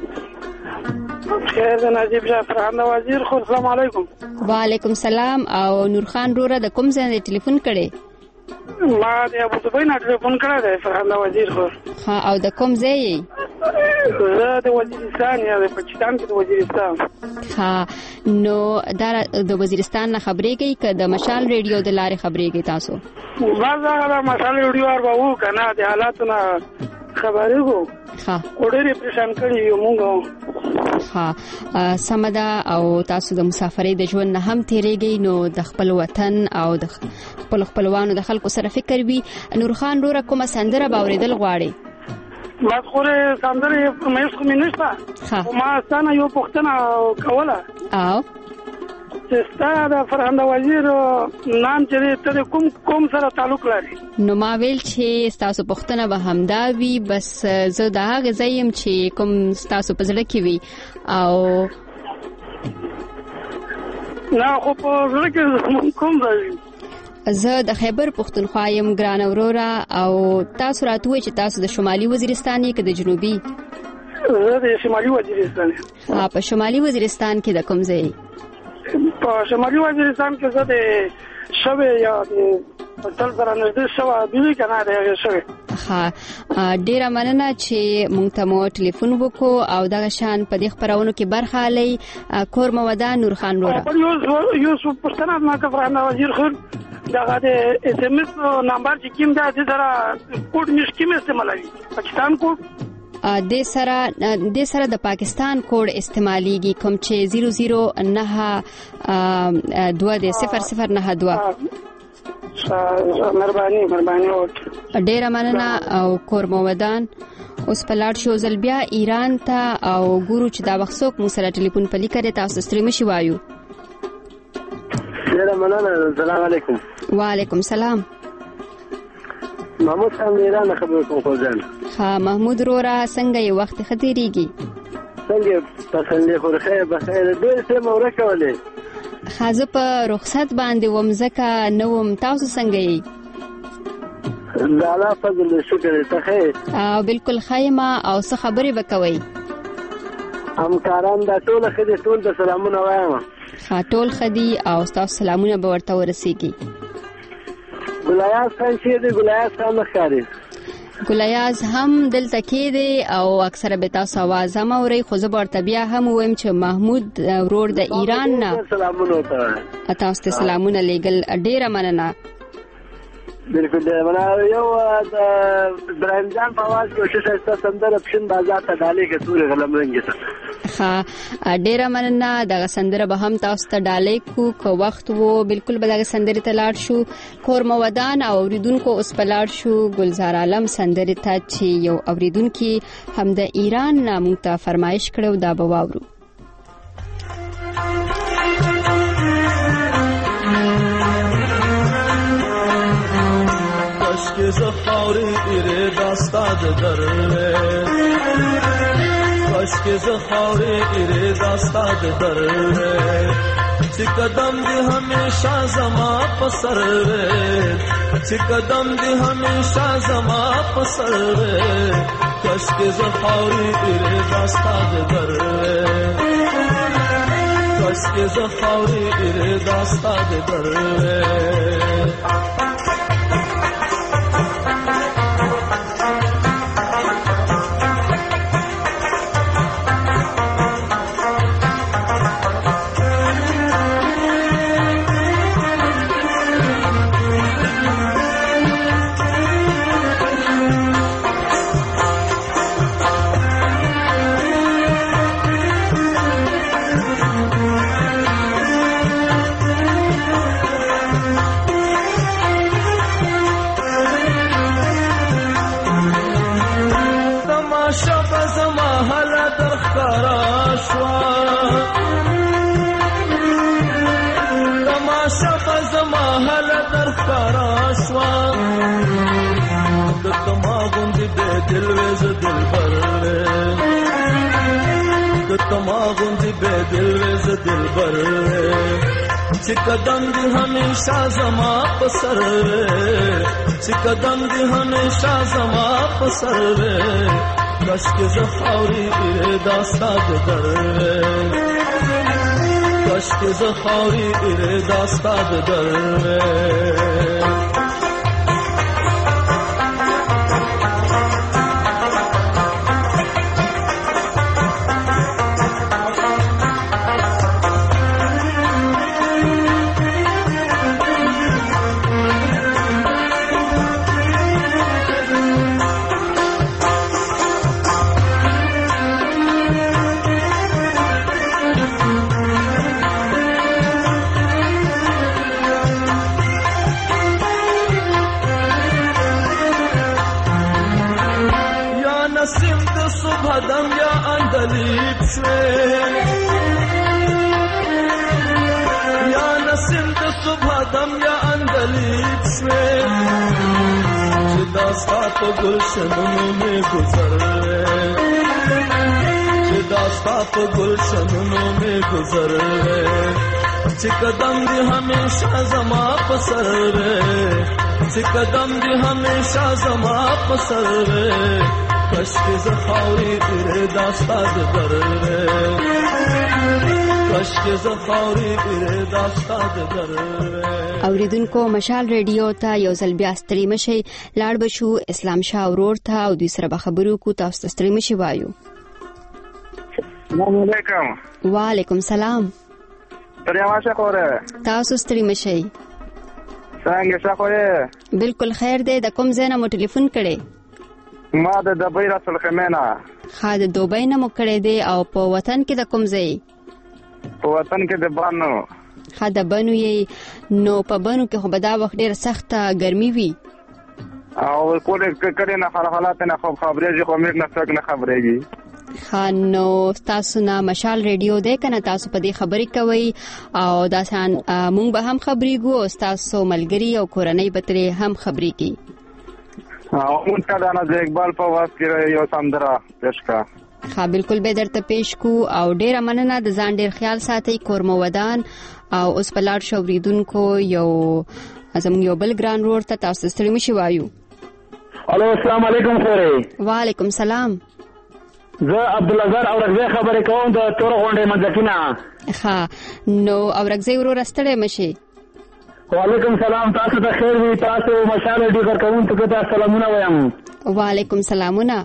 خیر د نجیب شاه فرهان وزیر خو السلام علیکم. وعلیکم سلام او نور خان رور د کوم ځای ټلیفون کړي؟ ما د ابو ظبي نه ټلیفون کړی دی فرهان وزیر خو. ها او د کوم ځای؟ زه د وزیرستان یا د پاکستان کې د وزیرستان. ها نو دا د وزیرستان نه خبرې کوي که د مشال ریډیو د لارې خبرې کوي تاسو؟ ما زه د مشال ریډیو ورو کنه د حالاتو نه خبرې وو. ها وړې پریشان کړی یو مونږ. ها سمدا او تاسو د مسافرۍ د ژوند نه هم تیریږئ نو د خپل وطن او د خپل خپلوانو د خلکو سره فکر وي. نور خان روره کومه سندره باوریدل غواړي؟ ما خوره سندره مې څه مې نشته. ما ستانه یو پښتنه کوله او چې ستاسو د فرهنګ وزیر نام چې ته کوم کوم سره تعلق لري. نو ما ویل چې تاسو پښتنه به همدا وي بس زه دا هغه زایم چې کوم تاسو په ځل کې وي او نه خو په ځل کې کوم ځای زه د خیبر پښتونخوا یم ګران اورورا او تاسو راتوي چې تاسو د شمالي وزیرستان کې د جنوبي زه د شمالي وزیرستان ها په شمالي وزیرستان کې د کوم ځای په شمالي وزیرستان کې زه د شوه یا د تل سره نږدې شوه بیوی کنه د شوه ها ډیره مننه چې مونږ ته مو ټلیفون وکړو او دغه شان په دې خبرونو کې برخه لای کور مودا نور خان وروره یو یو پښتنه ما کفرانه وزیر خور دغه د اس ام اس نمبر چې کوم دا د سره کوډ نشکیم استعمالوي پاکستان کوډ د سره د سره د پاکستان کوډ استعماليږي کوم چې صفر صفر نه دوه د صفر صفر نه دوه مهرباني مهرباني ډیره مننه او کور مومدان اوس په لاړ شو زل بیا ایران ته او ګورو چې دا وخت څوک مو سره ټلیفون پلی کړي تاسو ستړي مشي وایو ډیره مننه السلام علیکم وعلیکم السلام محمود خان ایران خبر کوم خدان ها محمود رورا څنګه یو وخت خطرېږي څنګه پسندې خورخه بخیر ډېر څه مورا کولې خازه په رخصت باندې ومزکه نوم تاسو څنګه یې دا لا فضل شکر ته خیر او بالکل خیمه او څه خبرې وکوي همکاران دا ټول خدي ټول د سلامونه وایم ها ټول خدي او تاسو سلامونه به ورته ورسیږي ګلایاز خان چې دی ګلایاز خان ښکاری ګلایاز هم دلته کې دی او اکثره به تاسو आवाज هم اوري خو زه ورته بیا هم وایم چې محمود ورور د ایران نه سلامونه ته تاسو ته سلامونه لېګل ډیره مننه بالکل دا یو د ابراهیم جان په आवाज کې چې سندره پښین بازار ته ډالې کې تور غلم رنګ ها ډیره مننه دغه سندره به هم تاسو ته ډالې کو کو وخت وو بالکل به دغه سندره ته لاړ شو کور مودان او اوریدونکو اوس په لاړ شو ګلزار عالم سندره ته چې یو اوریدونکو هم د ایران نامو ته فرمایش کړو دا به واورو که زخاری ایره داستاد دره کاش که زخاری ایره داستاد دره چی قدم دی ہمیشہ زما پسر رے چی قدم دی ہمیشہ زما پسر رے کاش که زخاری ایره داستاد دره کاش که زخاری ایره داستاد دره چی قدم دی ہمیشہ زما پسر رے چی قدم دی ہمیشہ زما پسر رے کاش کے زخاری ایرے داستاد در رے کاش کے زخاری ایرے داستاد در رے دم یا اندلیب شوی یا نسیم د صبح دم یا اندلیب شوی چې داستا په گلشنونو میں گزر رہے چې داستا په گلشنونو میں گزر رہے چې قدم دې همیشه زما په سر وې چې قدم دې همیشه زما په سر وې کش کې زه خاورې تیرې دا ستا د در وې کش کې زه خاورې تیرې دا ستا د در وې. اوریدونکو مشال ریډیو ته یو ځل بیا ستړي مشئ. لاړ بشو اسلام شاه ورور ته او دوی سره به خبرو کو. تاسو ته ستړي مشئ وایو. السلام علیکم. وعلیکم سلام. پریا څه کوره؟ تاسو ستړي مشئ. څنګه څه کوره؟ بالکل خیر دی. د کوم ځای نه مو ټلیفون کړی؟ ما د دبی رسول خمینا. ها د دوبۍ نه مو کړی دی. او په وطن کې د کوم ځای؟ په وطن کې د بانو. ها د بانو یې. نو په بانو کې خو به دا وخت ډېره سخته ګرمي وي او کولې کړي نه حالات نه خو خبرېږي خو موږ نه څنګه نه خبرېږي. ها نو تاسو نه مشال ریډیو دی کنه تاسو په دې خبرې کوي او دا سان مونږ به هم خبرېږو او تاسو ملګری او کورنۍ به ترې هم خبرېږي. او مونږ ته دا نه د اقبال په واس کې یو سندره پېښ کا. ها بالکل به درته پېښ کو او ډېر مننه. د ځان ډېر خیال ساتي. کورمو ودان او اوس په لاړ شوریدونکو یو زموږ یو بل ګران ورور ته تاسو ستړي مشي وایو. الو السلام علیکم خوري. وعلیکم سلام. زه عبدالغفار اورغزی خبرې کوم د تور غونډې منځکینه. ها نو اورغزی ورور ستړي مشي. وعلیکم سلام. تاسو ته خیر وي. تاسو مشاله دې ورکوم ته تاسو سلامونه وایم. وعلیکم سلامونه.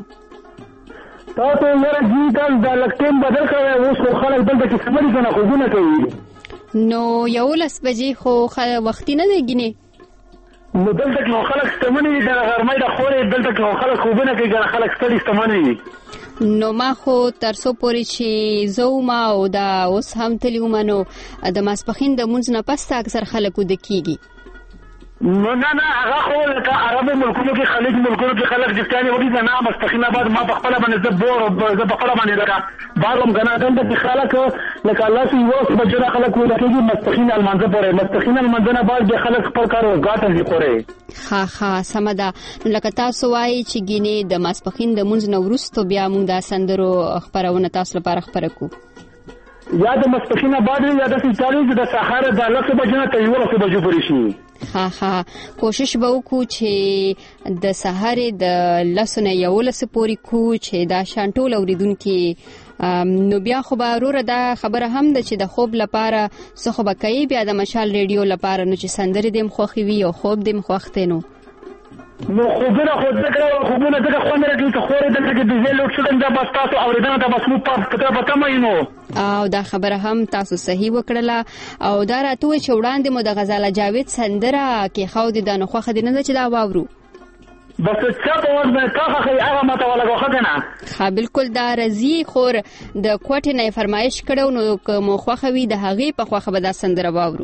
تاسو ورته جی تاسو د لکټین بدل کړو اوس خو خلک دلته کې خبرې کنه خوونه کوي. نو یو لس بجې خو وختي نه دی ګینه. نو دلته کې خلک ستمنې د غرمې د خورې دلته کې خلک خوونه کوي ګره خلک ستړي ستمنې. نو ما خو ترسو پورې چې زو ما او دا اوس هم تلیو منو د ماسپخین د مونږ نه پسته اکثر خلکو د کیږي. نو نه نه هغه خو لکه عربي ملکونو کې خلیج ملکونو کې خلک ځکانې وړي نه مستخینه بعد ما په خپل باندې زبور او زه په خپل باندې لکه بارم غنا دلته کې خلک لکه الله سي وو بجره خلک وړي کې مستخینه المنځ پورې مستخینه المنځ نه بعد به خلک خپل کار غاټه دي پورې. ها ها سمدا. لکه تاسو وایي چې ګینه د ماسپخین د مونږ نو ورستو بیا مونږ د سندرو خبرونه تاسو لپاره خبره کو. یا د ماسپخینه بعد یا د سیتالیز د سحر د لسو بجنه ته یو لسو بجو پورې شي. ها ها کوشش به وکړو چې د سحر د لسونه یو لس پورې کو چې دا شانټول اوریدونکو نو بیا خو به وروره دا خبره هم ده چې د خوب لپاره څه خو به کوي بیا د مشال ریډیو لپاره نو چې سندرې دې مخوخي وي او خوب دې مخوخته نو نو خوبونه خو ذکر خوبونه ذکر خو نه راځي ته خورې دلته کې د زیل لوټشن دا بس تاسو اوریدنه دا بس مو پاس کته پته مې نو او دا خبره هم تاسو صحیح وکړه او دا راته چې وړاندې مو د غزاله جاوید سندره کې خو دې د نخوخه دې نه چې دا واورو بس څه په وخت باندې تاسو هغه ماته ولا غوښنه. ها بالکل دا رضی خور د کوټې نه فرمایش کړو نو کوم خوخه وی د هغه په خوخه به دا سندره واورو.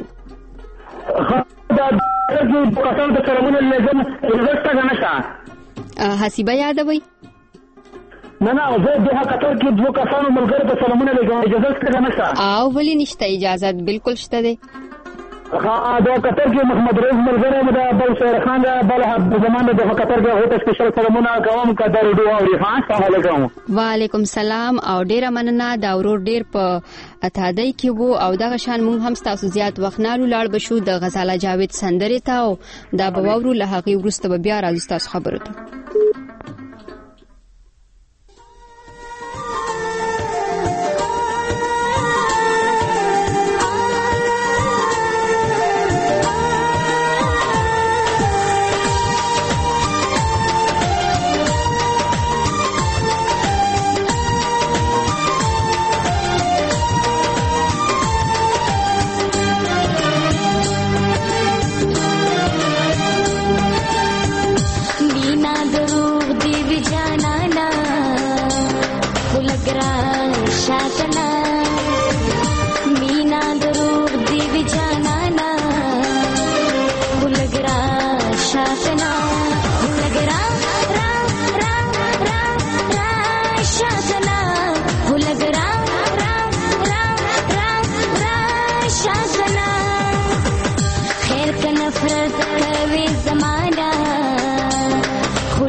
دا د پاکستان د سرمنه لازم ورسته غنښه حسیبه یادوي. نه نه زه د قطر کې دوه کسانو ملګری په سلامونه لګم اجازه څنګه نشته او ولی نشته اجازه بالکل شته ده. ها دا قطر کې محمد رئیس ملګری مده بل شهر خان دا بل زمانه د قطر کې هوټل سپیشل سلامونه کوم کډر دوه او ریحان السلام علیکم. وعلیکم سلام او ډیره مننه دا ورور ډیر په اتحادی کې وو او دغه شان مونږ هم تاسو زیات وخت نه لاړ بشو د غزاله جاوید سندرې ته او دا به وورو له هغه ورسته بیا راځو تاسو خبرو ته.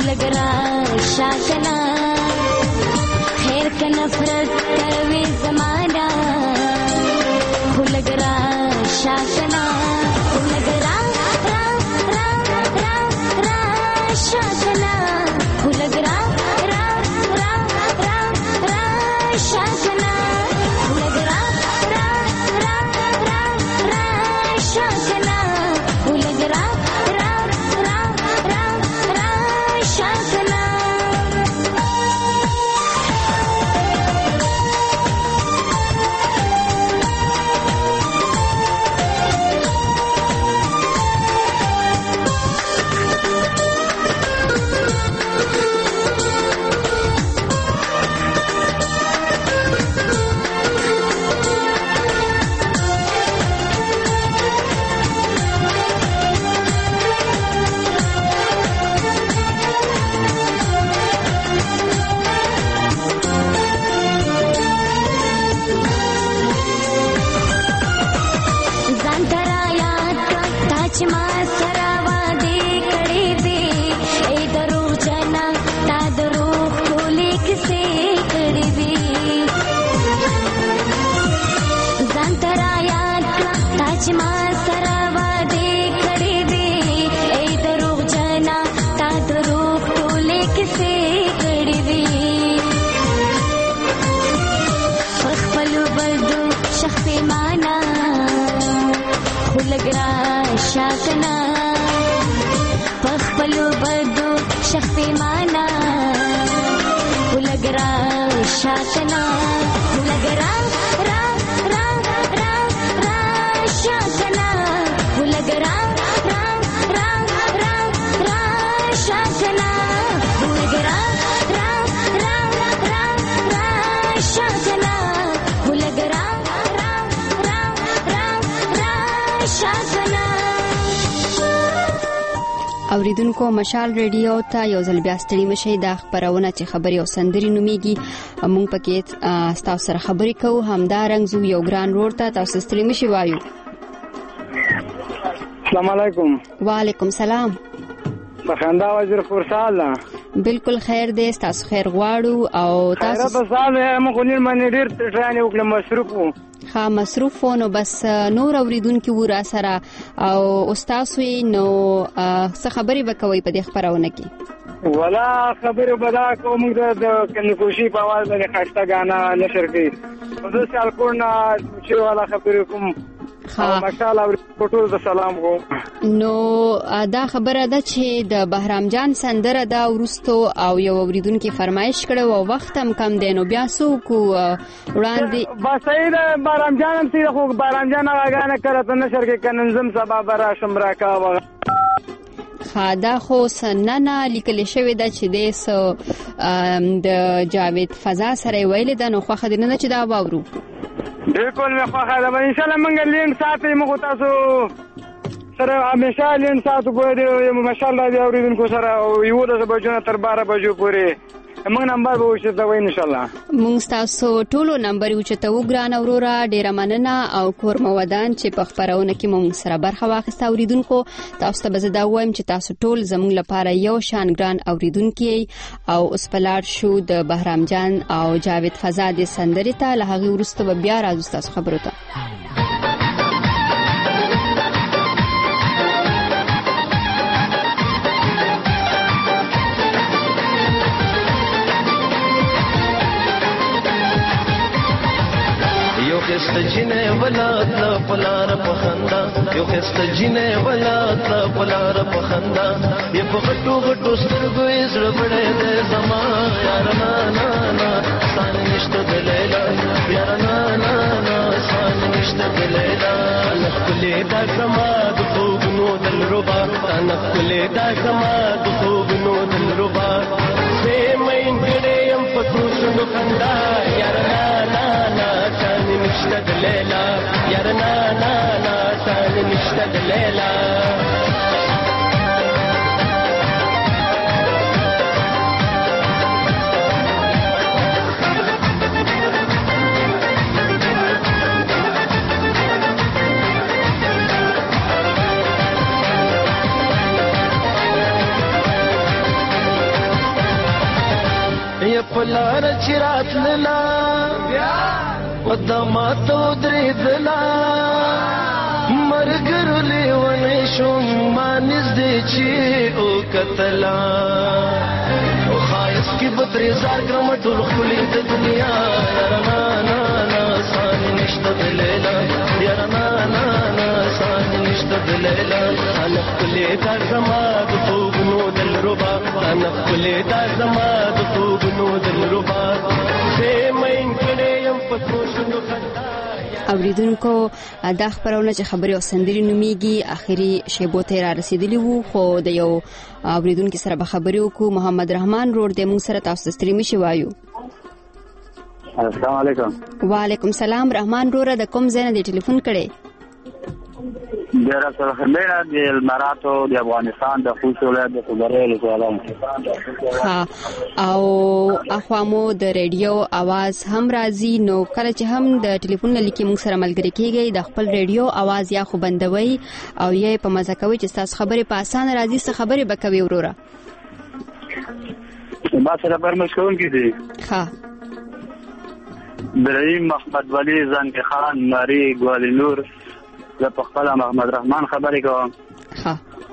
शासना खैर का नफरत करवे ज़माना شاکنا ولګرا را را را را شاکنا ولګرا را را را را شاکنا شاکنا پخپلو بدو شخ پیمانا ولګرا شاکنا ولګرا را را را را شاکنا ولګرا را را را را شاکنا ولګرا را را را را شاکنا ولګرا را را را را شاکنا اوریدونکو مشال ریډیو ته یو ځل بیا ستړي مشئ د خبرونه چې خبري او سندري نوميږي مونږ پکې تاسو سره خبري کوو همدارنګ زو یو ګران روړ ته تاسو ستړي مشئ وایو. السلام علیکم. وعلیکم سلام. بخندا وزیر خورساله. بالکل خیر دی تاسو خیر غواړو او تاسو خیر په ساله موږ نن باندې ډیر ټرانې وکړم مصروف وو. ها مصروف نو بس نور اوریدونکو ورا سره او استاد وي نو څه خبري وکوي په دې خبرونه کې ولا خبرو بدا کوم د کنکوشي په आवाज باندې خاصه غانا نشر کړي زه سال کونا چې ولا خبرو کوم ها ماشاءالله ټول د سلام کوم نو دا خبره ده چې د بهرام جان سندره دا ورستو او یو اوریدونکو فرمایش کړو او وخت هم کم دی نو بیا سو کو وړاندې بس صحیح بهرام جان سي خو بهرام جان غانا کړه نشر کې کننزم سبب را شمرا کا خادا خو سننه لیکل شوی دا چې د سو د جاوید فضا سره ویل د نو خو خدینه چې دا باورو بالکل مې خو خاله ان شاء الله مونږ لین ساتي موږ تاسو سره همیشه لین ساتو ګورې ماشاء الله دی اوریدونکو سره یو د بجو تر بارہ بجو پورې موږ نمبر به وشته وای ان شاء الله موږ تاسو ټولو نمبر وچته وګران اورورا ډیر مننه او کور مودان چې په خبرونه کې موږ سره برخه واخیسته اوریدونکو تاسو ته بزدا وایم چې تاسو ټول زموږ لپاره یو شان ګران اوریدونکو او اوس پلاړ شو د بهرام جان او جاوید فضا د سندري ته له هغه ورسته بیا راځو تاسو خبرو ته خستجینه ولات لا پلار پخندا یو خستجینه ولات لا پلار پخندا یې په غټو غټو سترګو یې زړه بړې دې زما یار نا نا نا سان نشته دلیلا یار نا نا نا سان نشته دلیلا نخلې دا کما د خوبونو دل ربا نخلې دا کما د خوبونو دل ربا سه مې ګړې يم پتو څنګه کندا یار نا نا نا سان نشته دلیلا یار نا نا نا سان نشته دلیلا پلار چرات للا ودمات ودریدلا مرګر لیونه شوم مانز دې چې او کتلا او خایس کی بتریزار کرم ټول خلی د دنیا یار نا نا نا سان نشته د لیلا یار نا نا نا سان نشته د لیلا انا خلی د زما د خوبونو دل ربا انا خلی د زما د خوبونو دل ربا زه مین کړه يم پتو شنو خندا اوریدونکو دا خبرونه چې خبري او سندري نوميږي اخري شیبو ته را رسیدلی وو خو د یو اوریدونکو سره به خبري وکړو محمد رحمان روړ د موږ سره تاسو ستړي مشي وایو. السلام علیکم. وعلیکم السلام. رحمان روړه د کوم ځای نه دی ټلیفون کړي؟ د رسول خمیره د اماراتو د افغانستان د خوست ولایت د خبرې له ها او اخوامو د ریډیو आवाज هم راځي نو کله چې هم د ټلیفون لیکي موږ سره ملګری کیږي د خپل ریډیو आवाज یا خو بندوي او یې په مزه کوي چې تاسو خبرې په اسانه راځي څه خبرې بکوي وروره. ما سره پرمشکون کی دي ها ابراهيم محمد ولی زنگ خان ماری ګوالي نور زه په خپل محمد رحمان خبرې کوم. ها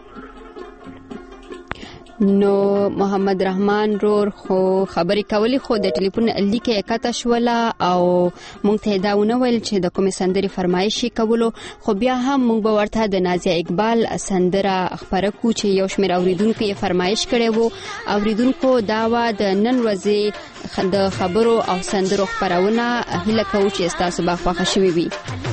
نو محمد رحمان رور خو خبرې کولی خو د ټلیفون لیکه کته شولا او مونږ ته داونه ویل چې د کوم سندري فرمایشي کولو خو بیا هم مونږ به ورته د نازیه اقبال سندره خبره کو چې یو شمېر اوریدونکو یې فرمایش کړي وو. اوریدونکو داوا د نن ورځې د خبرو او سندرو خبرونه هله کوي چې تاسو به خوښ شوي وي.